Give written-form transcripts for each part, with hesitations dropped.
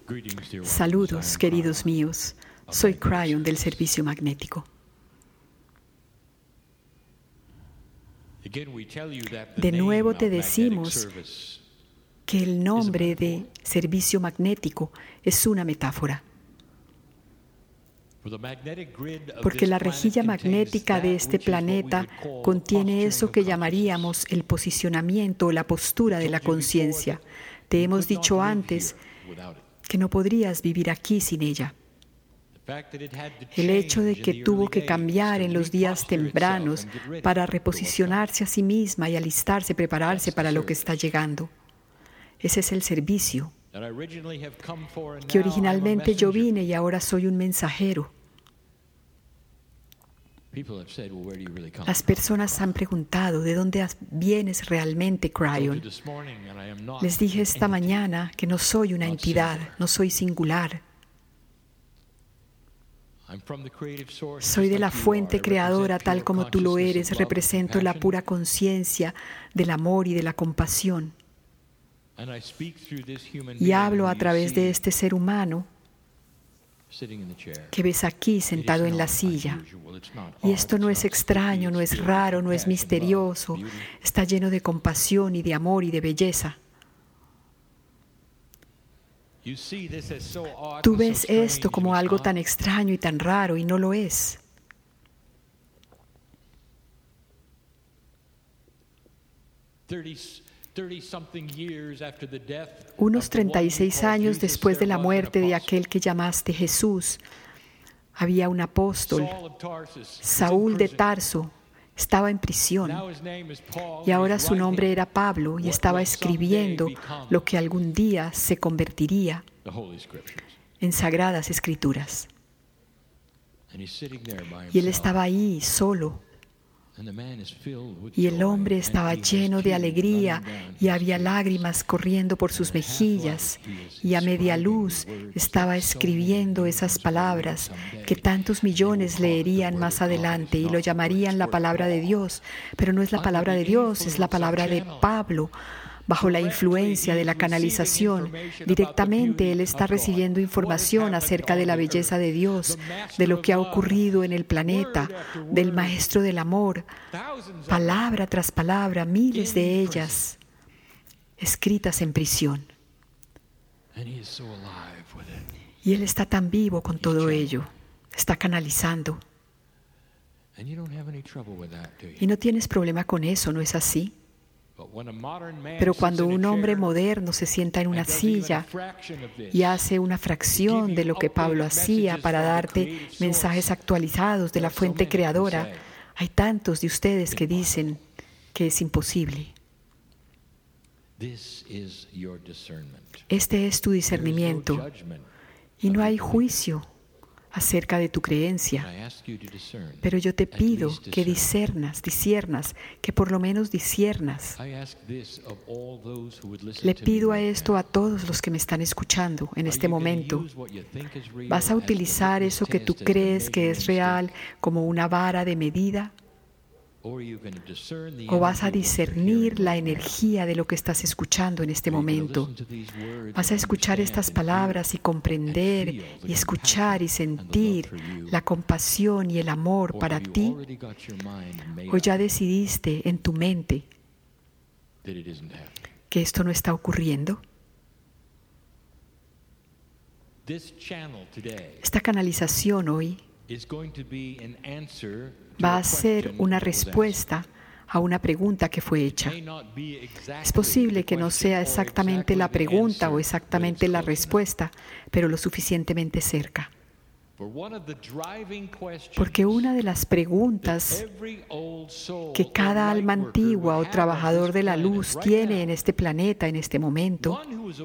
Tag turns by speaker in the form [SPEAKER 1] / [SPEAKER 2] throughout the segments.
[SPEAKER 1] Saludos, queridos míos. Soy Cryon del Servicio Magnético. De nuevo te decimos que el nombre de Servicio Magnético es una metáfora. Porque la rejilla magnética de este planeta contiene eso que llamaríamos el posicionamiento o la postura de la conciencia. Te hemos dicho antes que no podrías vivir aquí sin ella. El hecho de que tuvo que cambiar en los días tempranos para reposicionarse a sí misma y alistarse, prepararse para lo que está llegando. Ese es el servicio que originalmente yo vine y ahora soy un mensajero. Las personas han preguntado, ¿de dónde vienes realmente, Cryon? Les dije esta mañana que no soy una entidad, no soy singular. Soy de la fuente creadora tal como tú lo eres, represento la pura conciencia del amor y de la compasión. Y hablo a través de este ser humano que ves aquí sentado en la silla. Y esto no es extraño, no es raro, no es misterioso. Está lleno de compasión y de amor y de belleza. Tú ves esto como algo tan extraño y tan raro y no lo es. Unos 36 años después de la muerte de aquel que llamaste Jesús, había un apóstol, Saúl de Tarso, estaba en prisión. Y ahora su nombre era Pablo y estaba escribiendo lo que algún día se convertiría en Sagradas Escrituras. Y él estaba ahí solo. Y el hombre estaba lleno de alegría y había lágrimas corriendo por sus mejillas, y a media luz estaba escribiendo esas palabras que tantos millones leerían más adelante y lo llamarían la palabra de Dios, pero no es la palabra de Dios, es la palabra de Pablo. Bajo la influencia de la canalización, directamente él está recibiendo información acerca de la belleza de Dios, de lo que ha ocurrido en el planeta, del Maestro del Amor, palabra tras palabra, miles de ellas, escritas en prisión. Y él está tan vivo con todo ello, está canalizando. Y no tienes problema con eso, ¿no es así? Pero cuando un hombre moderno se sienta en una silla y hace una fracción de lo que Pablo hacía para darte mensajes actualizados de la fuente creadora, hay tantos de ustedes que dicen que es imposible. Este es tu discernimiento y no hay juicio acerca de tu creencia, pero yo te pido que disciernas, que por lo menos disciernas. Le pido a esto a todos los que me están escuchando en este momento. ¿Vas a utilizar eso que tú crees que es real como una vara de medida? ¿O vas a discernir la energía de lo que estás escuchando en este momento? ¿Vas a escuchar estas palabras y comprender y escuchar y sentir la compasión y el amor para ti? ¿O ya decidiste en tu mente que esto no está ocurriendo? Esta canalización hoy va a ser una respuesta a una pregunta que fue hecha. Es posible que no sea exactamente la pregunta o exactamente la respuesta, pero lo suficientemente cerca. Porque una de las preguntas que cada alma antigua o trabajador de la luz tiene en este planeta, en este momento,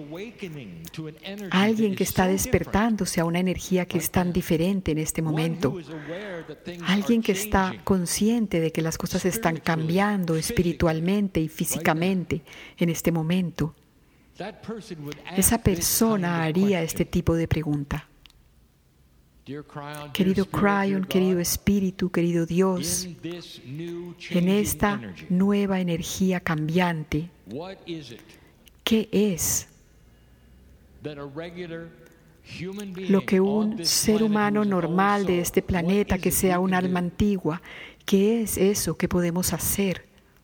[SPEAKER 1] alguien que está despertándose a una energía que es tan diferente en este momento, alguien que está consciente de que las cosas están cambiando espiritualmente y físicamente en este momento, esa persona haría este tipo de pregunta. Querido Cryon, querido Espíritu, querido Dios, en esta nueva energía cambiante, ¿qué es lo que un ser humano normal de este planeta, que sea un alma antigua, ¿qué es eso que podemos hacer?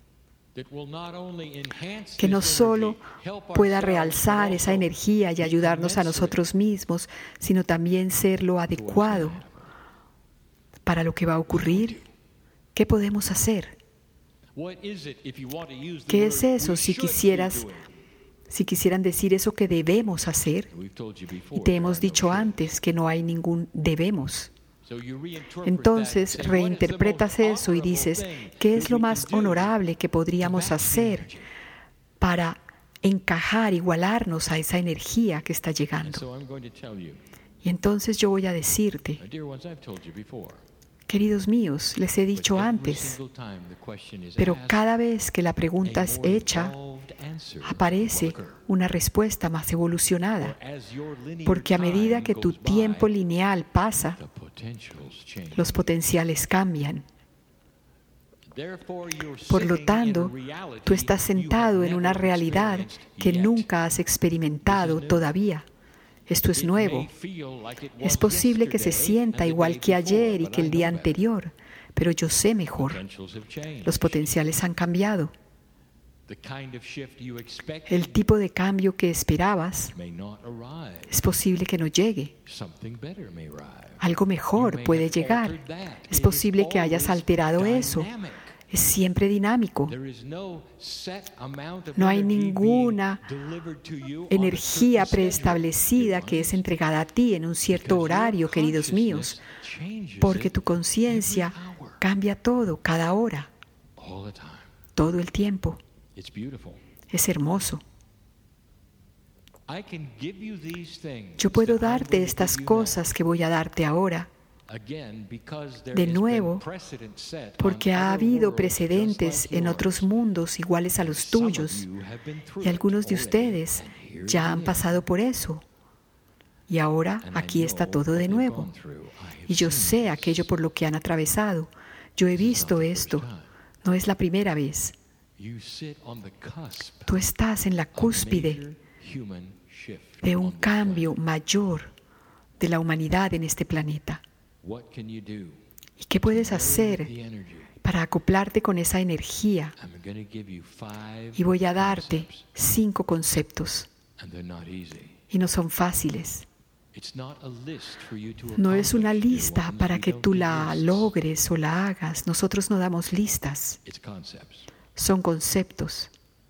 [SPEAKER 1] Que no solo pueda realzar esa energía y ayudarnos a nosotros mismos, sino también ser lo adecuado para lo que va a ocurrir. ¿Qué podemos hacer? ¿Qué es eso si quisieran decir eso que debemos hacer? Y te hemos dicho antes que no hay ningún debemos. Entonces reinterpretas eso y dices, ¿qué es lo más honorable que podríamos hacer para encajar, igualarnos a esa energía que está llegando? Y entonces yo voy a decirte, queridos míos, les he dicho antes, pero cada vez que la pregunta es hecha, aparece una respuesta más evolucionada, porque a medida que tu tiempo lineal pasa, los potenciales cambian. Por lo tanto, tú estás sentado en una realidad que nunca has experimentado todavía. Esto es nuevo. Es posible que se sienta igual que ayer y que el día anterior, pero yo sé mejor. Los potenciales han cambiado. El tipo de cambio que esperabas es posible que no llegue. Algo mejor puede llegar. Es posible que hayas alterado eso. Es siempre dinámico. No hay ninguna energía preestablecida que es entregada a ti en un cierto horario, queridos míos, porque tu conciencia cambia todo, cada hora, todo el tiempo. Es hermoso. Yo puedo darte estas cosas que voy a darte ahora, de nuevo, porque ha habido precedentes en otros mundos iguales a los tuyos, y algunos de ustedes ya han pasado por eso. Y ahora aquí está todo de nuevo. Y yo sé aquello por lo que han atravesado. Yo he visto esto. No es la primera vez. Tú estás en la cúspide de un cambio mayor de la humanidad en este planeta. ¿Y qué puedes hacer para acoplarte con esa energía? Y voy a darte 5 conceptos. Y no son fáciles. No es una lista para que tú la logres o la hagas. Nosotros no damos listas. Son conceptos.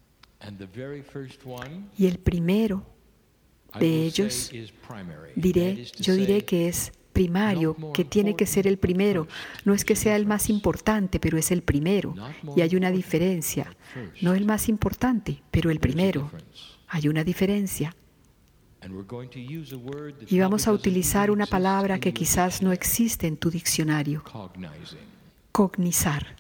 [SPEAKER 1] Y el primero de ellos, yo diré que es primario, que tiene que ser el primero. No es que sea el más importante, pero es el primero. Y hay una diferencia. No el más importante, pero el primero. Hay una diferencia. Y vamos a utilizar una palabra que quizás no existe en tu diccionario. Cognizar.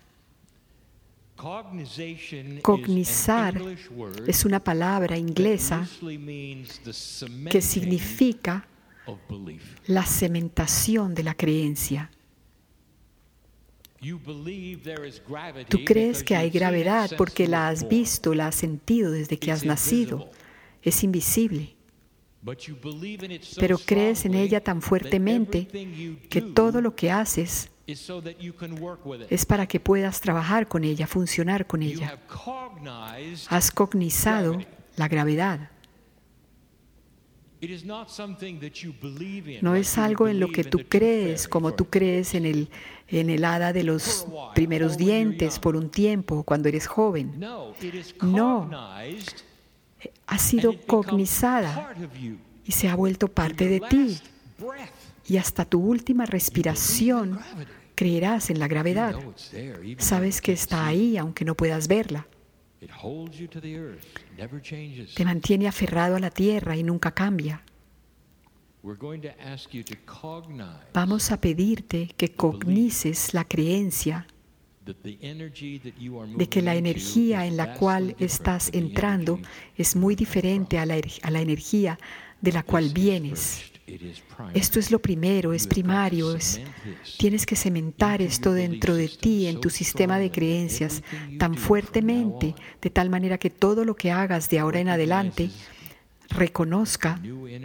[SPEAKER 1] Cognizar es una palabra inglesa que significa la cementación de la creencia. Tú crees que hay gravedad porque la has visto, la has sentido desde que has nacido. Es invisible. Pero crees en ella tan fuertemente que todo lo que haces es para que puedas trabajar con ella, funcionar con ella. Has cognizado la gravedad. No es algo en lo que tú crees, como tú crees en el hada de los primeros dientes por un tiempo, cuando eres joven. No, ha sido cognizada y se ha vuelto parte de ti. Y hasta tu última respiración creerás en la gravedad. Sabes que está ahí, aunque no puedas verla. Te mantiene aferrado a la tierra y nunca cambia. Vamos a pedirte que cognices la creencia de que la energía en la cual estás entrando es muy diferente a la energía de la cual vienes. Esto es lo primero, es primario. Tienes que cementar esto dentro de ti, en tu sistema de creencias, tan fuertemente, de tal manera que todo lo que hagas de ahora en adelante reconozca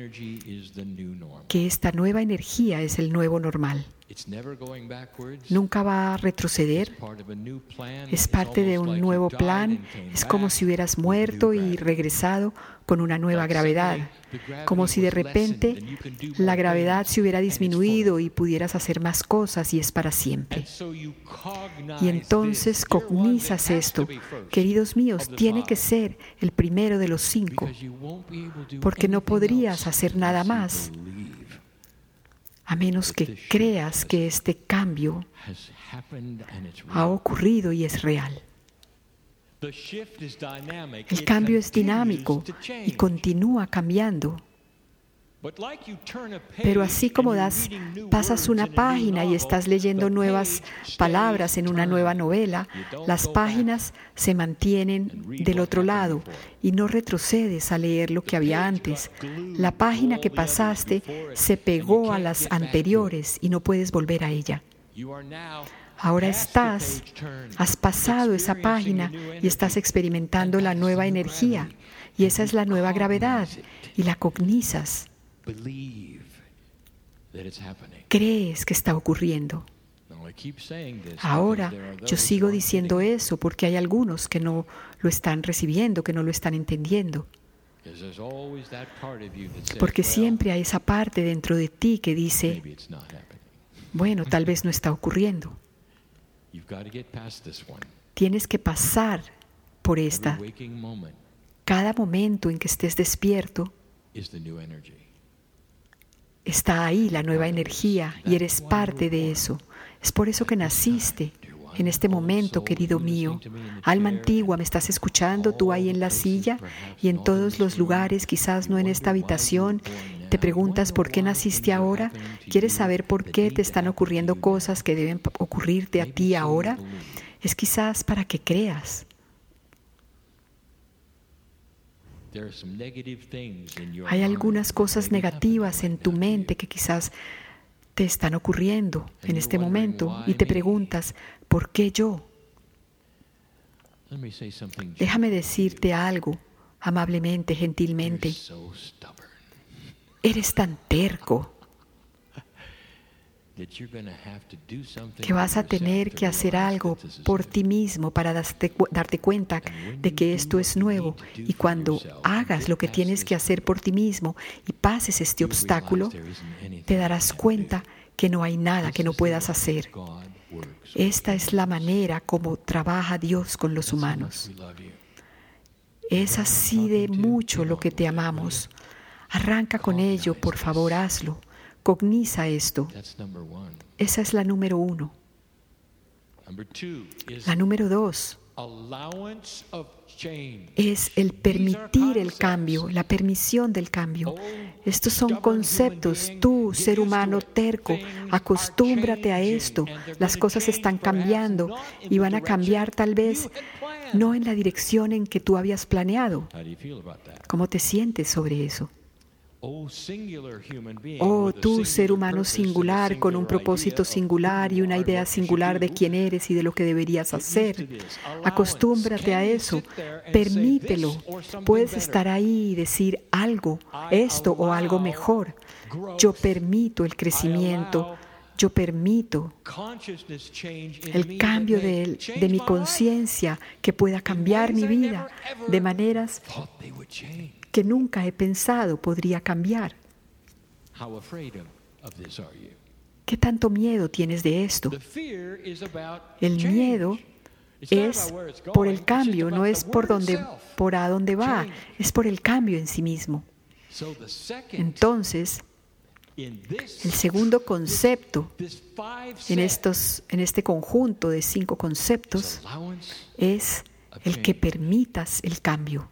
[SPEAKER 1] que esta nueva energía es el nuevo normal. Nunca va a retroceder. Es parte de un nuevo plan. Es como si hubieras muerto y regresado con una nueva gravedad. Como si de repente la gravedad se hubiera disminuido y pudieras hacer más cosas y es para siempre. Y entonces cognizas esto. Queridos míos, tiene que ser el primero de los 5, porque no podrías hacer nada más a menos que creas que este cambio ha ocurrido y es real. El cambio es dinámico y continúa cambiando. Pero así como pasas una página y estás leyendo nuevas palabras en una nueva novela, las páginas se mantienen del otro lado y no retrocedes a leer lo que había antes. La página que pasaste se pegó a las anteriores y no puedes volver a ella. Ahora has pasado esa página y estás experimentando la nueva energía, y esa es la nueva gravedad, y la cognizas. Crees que está ocurriendo. Ahora yo sigo diciendo eso porque hay algunos que no lo están recibiendo, que no lo están entendiendo. Porque siempre hay esa parte dentro de ti que dice, bueno, tal vez no está ocurriendo. Tienes que pasar por esta. Cada momento en que estés despierto, está ahí la nueva energía y eres parte de eso. Es por eso que naciste en este momento, querido mío. Alma antigua, ¿me estás escuchando? Tú ahí en la silla y en todos los lugares, quizás no en esta habitación. ¿Te preguntas por qué naciste ahora? ¿Quieres saber por qué te están ocurriendo cosas que deben ocurrirte a ti ahora? Es quizás para que creas. Hay algunas cosas negativas en tu mente que quizás te están ocurriendo en este momento y te preguntas, ¿por qué yo? Déjame decirte algo amablemente, gentilmente. Eres tan terco que vas a tener que hacer algo por ti mismo para darte cuenta de que esto es nuevo. Y cuando hagas lo que tienes que hacer por ti mismo y pases este obstáculo, te darás cuenta que no hay nada que no puedas hacer. Esta es la manera como trabaja Dios con los humanos. Es así de mucho lo que te amamos. Arranca con ello, por favor, hazlo. Cogniza esto. Esa es la número 1. La número 2 es el permitir el cambio, la permisión del cambio. Estos son conceptos. Tú, ser humano terco, acostúmbrate a esto. Las cosas están cambiando y van a cambiar tal vez no en la dirección en que tú habías planeado. ¿Cómo te sientes sobre eso? Oh, tú, ser humano singular, con un propósito singular y una idea singular de quién eres y de lo que deberías hacer. Acostúmbrate a eso. Permítelo. Puedes estar ahí y decir algo, esto o algo mejor. Yo permito el crecimiento. Yo permito el cambio de mi conciencia que pueda cambiar mi vida de maneras que nunca he pensado podría cambiar. ¿Qué tanto miedo tienes de esto? El miedo es por el cambio, no es por a dónde va, es por el cambio en sí mismo. Entonces, el segundo concepto en este conjunto de 5 conceptos es el que permitas el cambio.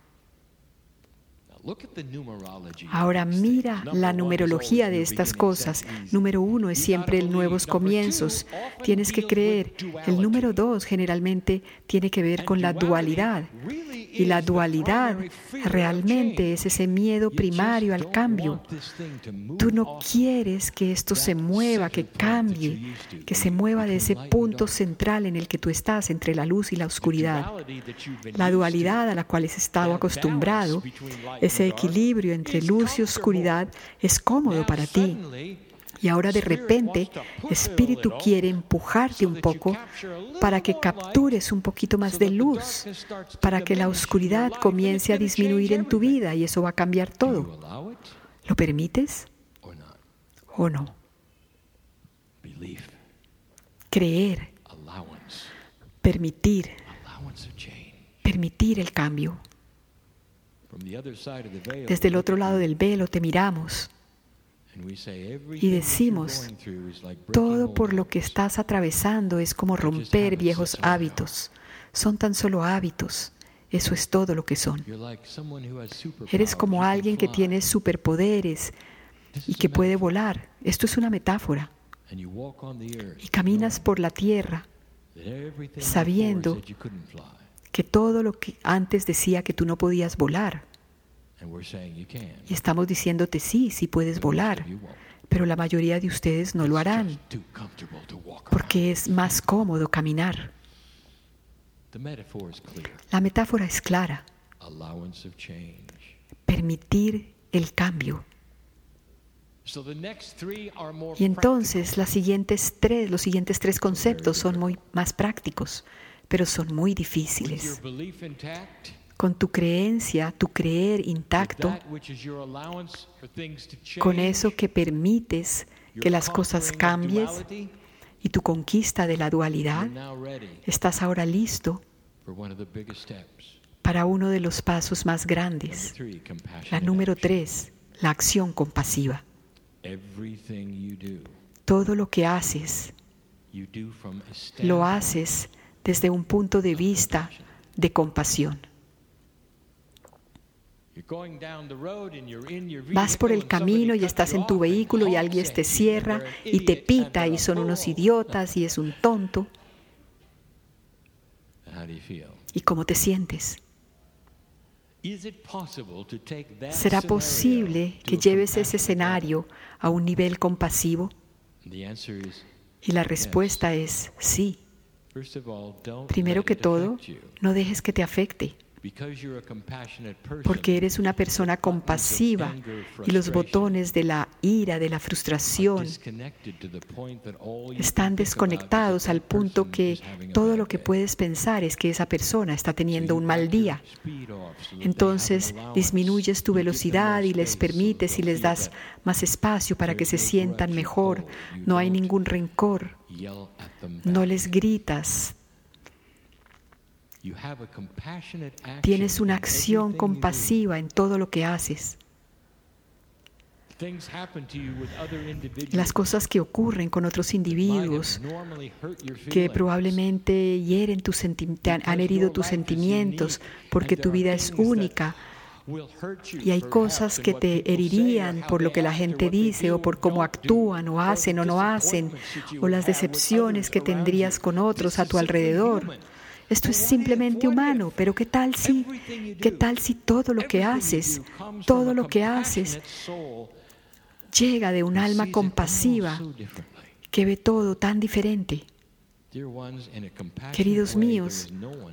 [SPEAKER 1] Ahora mira la numerología de estas cosas. Número 1 es siempre el nuevos comienzos. Tienes que creer. El número 2 generalmente tiene que ver con la dualidad. Y la dualidad realmente es ese miedo primario al cambio. Tú no quieres que esto se mueva, que cambie, que se mueva de ese punto central en el que tú estás, entre la luz y la oscuridad. La dualidad a la cual has estado acostumbrado, Ese equilibrio entre luz y oscuridad es cómodo para ti. Y ahora de repente, Espíritu quiere empujarte un poco para que captures un poquito más de luz, para que la oscuridad comience a disminuir en tu vida y eso va a cambiar todo. ¿Lo permites o no? Creer, permitir el cambio. Desde el otro lado del velo te miramos y decimos, todo por lo que estás atravesando es como romper viejos hábitos. Son tan solo hábitos. Eso es todo lo que son. Eres como alguien que tiene superpoderes y que puede volar. Esto es una metáfora. Y caminas por la tierra sabiendo que todo lo que antes decía que tú no podías volar. Y estamos diciéndote sí puedes volar, pero la mayoría de ustedes no lo harán porque es más cómodo caminar. La metáfora es clara. Permitir el cambio. Y entonces los siguientes tres conceptos son muy más prácticos, pero son muy difíciles. Con tu creencia, tu creer intacto, con eso que permites que las cosas cambien y tu conquista de la dualidad, estás ahora listo para uno de los pasos más grandes. La número 3, la acción compasiva. Todo lo que haces, lo haces desde un punto de vista de compasión. Vas por el camino y estás en tu vehículo y alguien te cierra y te pita y son unos idiotas y es un tonto. ¿Y cómo te sientes? ¿Será posible que lleves ese escenario a un nivel compasivo? Y la respuesta es sí. Primero que todo, no dejes que te afecte. Porque eres una persona compasiva y los botones de la ira, de la frustración, están desconectados al punto que todo lo que puedes pensar es que esa persona está teniendo un mal día. Entonces disminuyes tu velocidad y les permites y les das más espacio para que se sientan mejor. No hay ningún rencor. No les gritas. Tienes una acción compasiva en todo lo que haces. Las cosas que ocurren con otros individuos que probablemente han herido tus sentimientos porque tu vida es única y hay cosas que te herirían por lo que la gente dice o por cómo actúan o hacen o no hacen o las decepciones que tendrías con otros a tu alrededor. Esto es simplemente humano, pero ¿qué tal si todo lo que haces llega de un alma compasiva que ve todo tan diferente? Queridos míos,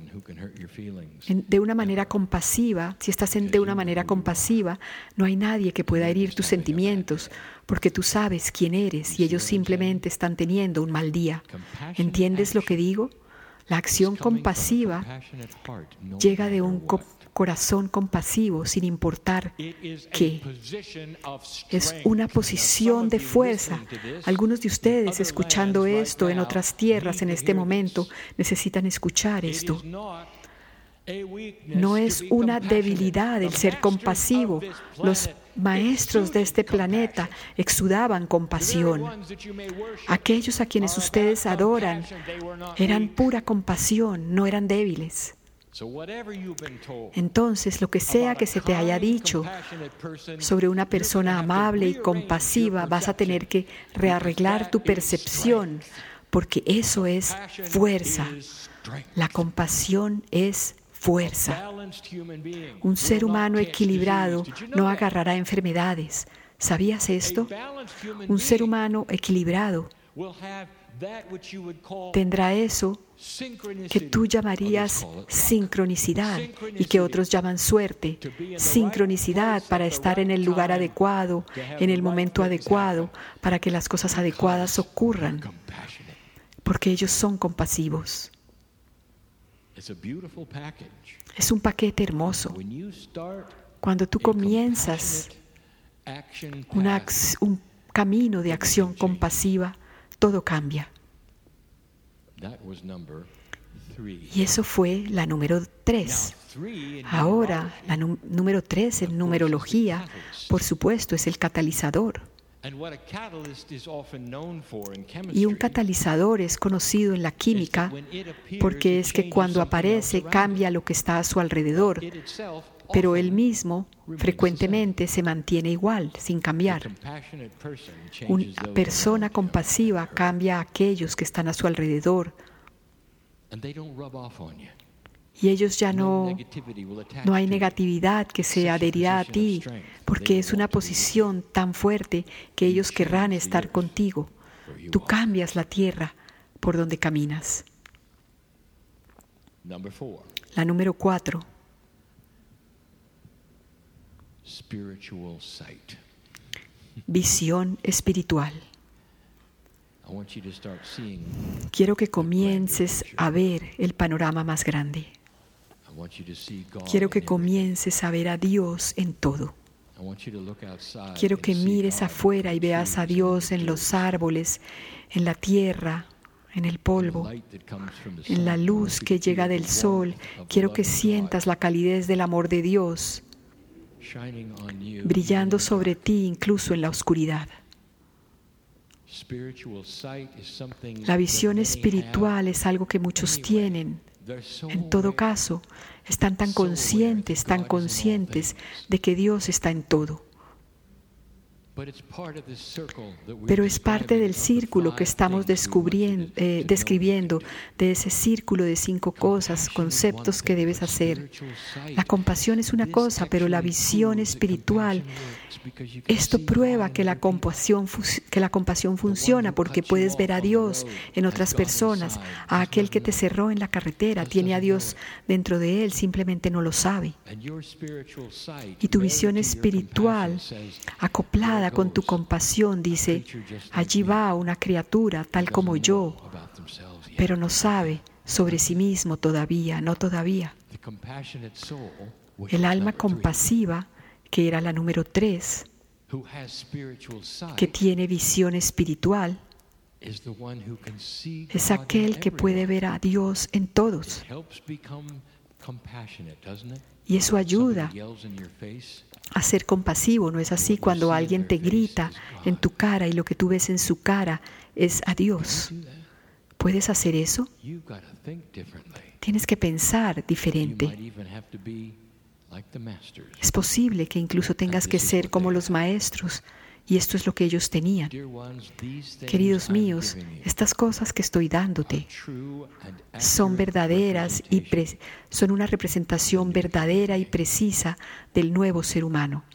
[SPEAKER 1] de una manera compasiva, si estás de una manera compasiva, no hay nadie que pueda herir tus sentimientos, porque tú sabes quién eres y ellos simplemente están teniendo un mal día. ¿Entiendes lo que digo? La acción compasiva llega de un corazón compasivo sin importar qué. Es una posición de fuerza. Algunos de ustedes escuchando esto en otras tierras en este momento necesitan escuchar esto. No es una debilidad el ser compasivo. Los maestros de este planeta exudaban compasión. Aquellos a quienes ustedes adoran eran pura compasión, no eran débiles. Entonces, lo que sea que se te haya dicho sobre una persona amable y compasiva, vas a tener que rearreglar tu percepción, porque eso es fuerza. La compasión es fuerza. Un ser humano equilibrado no agarrará enfermedades. ¿Sabías esto? Un ser humano equilibrado tendrá eso que tú llamarías sincronicidad y que otros llaman suerte. Sincronicidad para estar en el lugar adecuado, en el momento adecuado, para que las cosas adecuadas ocurran, porque ellos son compasivos. Es un paquete hermoso. Cuando tú comienzas un camino de acción compasiva, todo cambia. Y eso fue la número 3. Ahora, la número 3 en numerología, por supuesto, es el catalizador. Y un catalizador es conocido en la química porque es que cuando aparece cambia lo que está a su alrededor, pero él mismo frecuentemente se mantiene igual, sin cambiar. Una persona compasiva cambia a aquellos que están a su alrededor y ellos ya no hay negatividad que se adherirá a ti, porque es una posición tan fuerte que ellos querrán estar contigo. Tú cambias la tierra por donde caminas. La número 4. Visión espiritual. Quiero que comiences a ver el panorama más grande. Quiero que comiences a ver a Dios en todo. Quiero que mires afuera y veas a Dios en los árboles, en la tierra, en el polvo, en la luz que llega del sol. Quiero que sientas la calidez del amor de Dios brillando sobre ti incluso en la oscuridad. La visión espiritual es algo que muchos tienen. En todo caso, están tan conscientes de que Dios está en todo. Pero es parte del círculo que estamos describiendo, de ese círculo de 5 cosas, conceptos que debes hacer. La compasión es una cosa, pero la visión espiritual, esto prueba que la compasión funciona, porque puedes ver a Dios en otras personas. A aquel que te cerró en la carretera tiene a Dios dentro de él, simplemente no lo sabe. Y tu visión espiritual, acoplada con tu compasión, dice: allí va una criatura tal como yo, pero no sabe sobre sí mismo todavía, no todavía. El alma compasiva, que era la número 3, que tiene visión espiritual, es aquel que puede ver a Dios en todos. Y eso ayuda a ser compasivo, ¿no es así? Cuando alguien te grita en tu cara y lo que tú ves en su cara es a Dios. ¿Puedes hacer eso? Tienes que pensar diferente. Es posible que incluso tengas que ser como los maestros, y esto es lo que ellos tenían. Queridos míos, estas cosas que estoy dándote son verdaderas y son una representación verdadera y precisa del nuevo ser humano.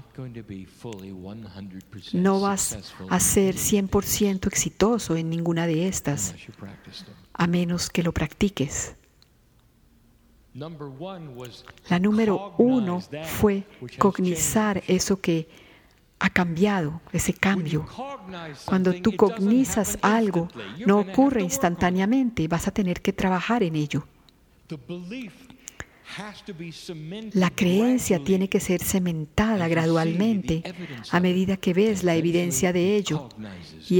[SPEAKER 1] No vas a ser 100% exitoso en ninguna de estas, a menos que lo practiques. La número 1 fue cognizar eso que ha cambiado, ese cambio. Cuando tú cognizas algo, no ocurre instantáneamente, vas a tener que trabajar en ello. La creencia tiene que ser cementada gradualmente a medida que ves la evidencia de ello y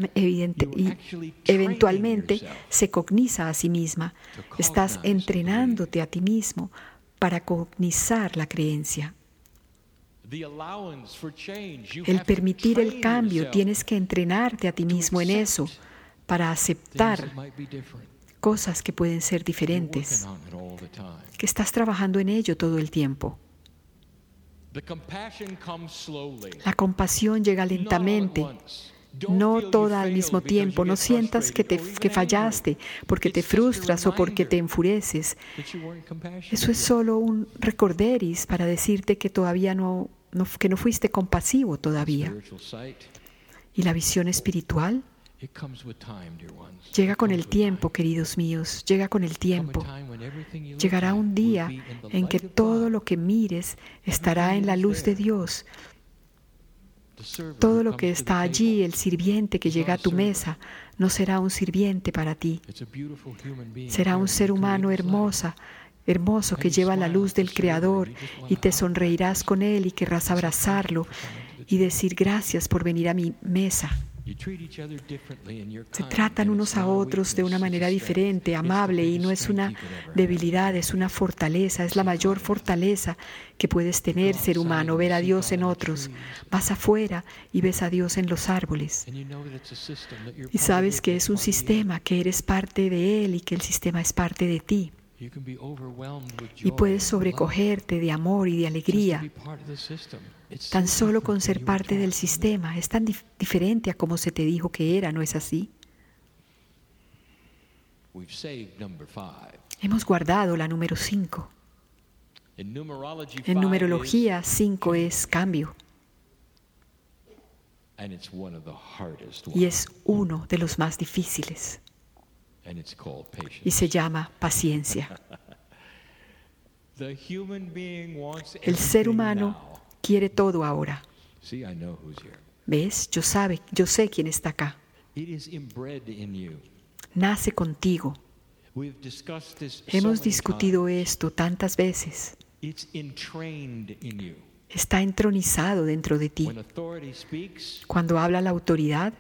[SPEAKER 1] eventualmente se cogniza a sí misma. Estás entrenándote a ti mismo para cognizar la creencia. El permitir el cambio, tienes que entrenarte a ti mismo en eso para aceptar cosas que pueden ser diferentes, que estás trabajando en ello todo el tiempo. La compasión llega lentamente, no toda al mismo tiempo. No sientas que fallaste porque te frustras o porque te enfureces. Eso es solo un recorderis para decirte que todavía que no fuiste compasivo todavía. Y la visión espiritual Llega con el tiempo, queridos míos, llega con el tiempo. Llegará un día en que todo lo que mires estará en la luz de Dios. Todo lo que está allí, el sirviente que llega a tu mesa, no será un sirviente para ti. Será un ser humano hermoso que lleva la luz del Creador, y te sonreirás con él y querrás abrazarlo y decir gracias por venir a mi mesa. Se tratan unos a otros de una manera diferente, amable, y no es una debilidad, es una fortaleza, es la mayor fortaleza que puedes tener, ser humano, ver a Dios en otros. Vas afuera y ves a Dios en los árboles. Y sabes que es un sistema, que eres parte de él y que el sistema es parte de ti. Y puedes sobrecogerte de amor y de alegría. Tan solo con ser parte del sistema. Es tan diferente a como se te dijo que era, ¿no es así? Hemos guardado la número 5. En numerología, 5 es cambio. Y es uno de los más difíciles. Y se llama paciencia. El ser humano quiere todo ahora. ¿Ves? Yo sé quién está acá. Nace contigo. Hemos discutido esto tantas veces. Está entronizado dentro de ti. Cuando habla la autoridad,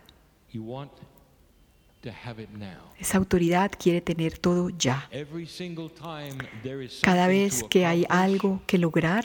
[SPEAKER 1] esa autoridad quiere tener todo ya. Cada vez que hay algo que lograr,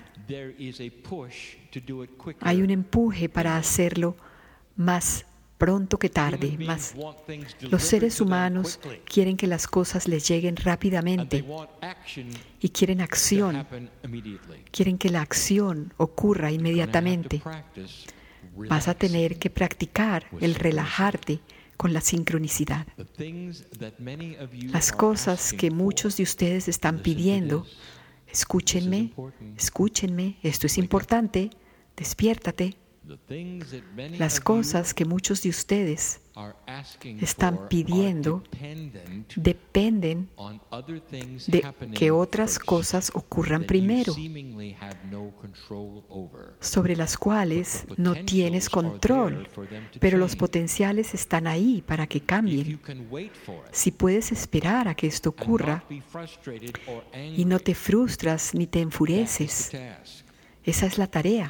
[SPEAKER 1] hay un empuje para hacerlo más pronto que tarde. Los seres humanos quieren que las cosas les lleguen rápidamente y quieren acción. Quieren que la acción ocurra inmediatamente. Vas a tener que practicar el relajarte con la sincronicidad. Las cosas que muchos de ustedes están pidiendo, escúchenme, esto es importante, despiértate. Las cosas que muchos de ustedes están pidiendo dependen de que otras cosas ocurran primero, sobre las cuales no tienes control, pero los potenciales están ahí para que cambien. Si puedes esperar a que esto ocurra y no te frustras ni te enfureces, esa es la tarea.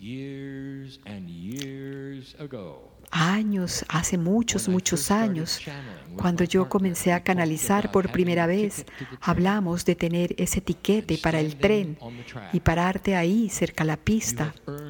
[SPEAKER 1] Años, hace muchos años, cuando yo comencé a canalizar por primera vez, hablamos de tener ese tiquete para el tren y pararte ahí cerca a la pista.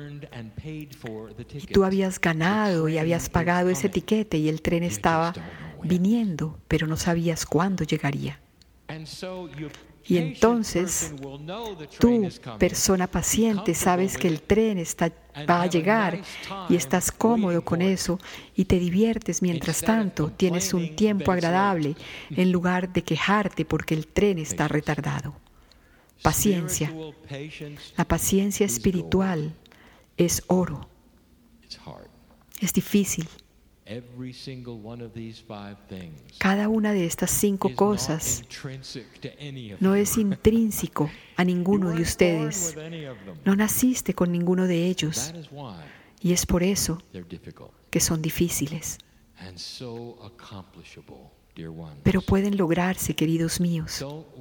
[SPEAKER 1] Y tú habías ganado y habías pagado ese tiquete y el tren estaba viniendo, pero no sabías cuándo llegaría. Y entonces, tú, persona paciente, sabes que el tren va a llegar y estás cómodo con eso y te diviertes mientras tanto. Tienes un tiempo agradable en lugar de quejarte porque el tren está retardado. Paciencia. La paciencia espiritual es oro. Es difícil. Cada una de estas 5 cosas no es intrínseco a ninguno de ustedes. No naciste con ninguno de ellos. Y es por eso que son difíciles. Pero pueden lograrse, queridos míos.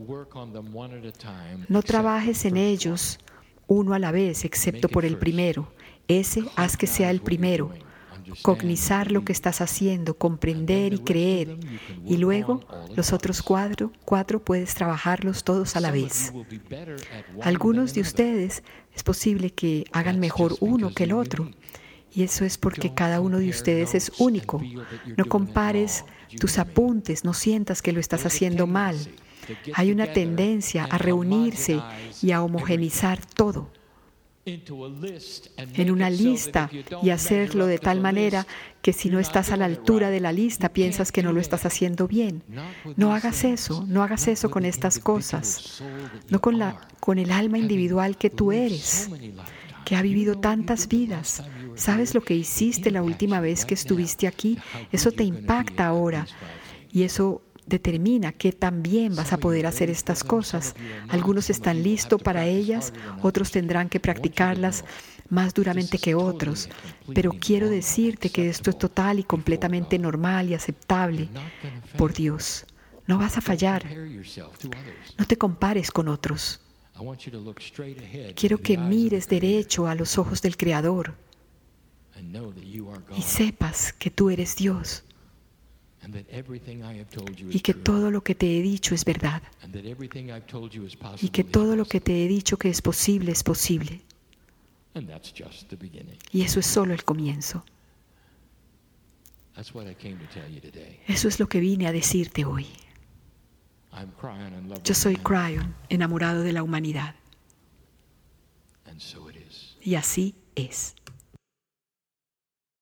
[SPEAKER 1] No trabajes en ellos uno a la vez, excepto por el primero. Ese haz que sea el primero. Cognizar lo que estás haciendo, comprender y creer, y luego los otros cuatro puedes trabajarlos todos a la vez. Algunos de ustedes es posible que hagan mejor uno que el otro, y eso es porque cada uno de ustedes es único. No compares tus apuntes, no sientas que lo estás haciendo mal. Hay una tendencia a reunirse y a homogenizar todo en una lista y hacerlo de tal manera que si no estás a la altura de la lista piensas que no lo estás haciendo bien. No hagas eso con estas cosas, no con el alma individual que tú eres, que ha vivido tantas vidas, ¿Sabes lo que hiciste la última vez que estuviste aquí? Eso te impacta ahora y eso determina que también vas a poder hacer estas cosas. Algunos están listos para ellas, otros tendrán que practicarlas más duramente que otros. Pero quiero decirte que esto es total y completamente normal y aceptable por Dios. No vas a fallar. No te compares con otros. Quiero que mires derecho a los ojos del Creador y sepas que tú eres Dios y que todo lo que te he dicho es verdad y que todo lo que te he dicho que es posible es posible. Y eso es solo el comienzo. Eso es lo que vine a decirte hoy. Yo soy Cryon, enamorado de la humanidad. Y así es.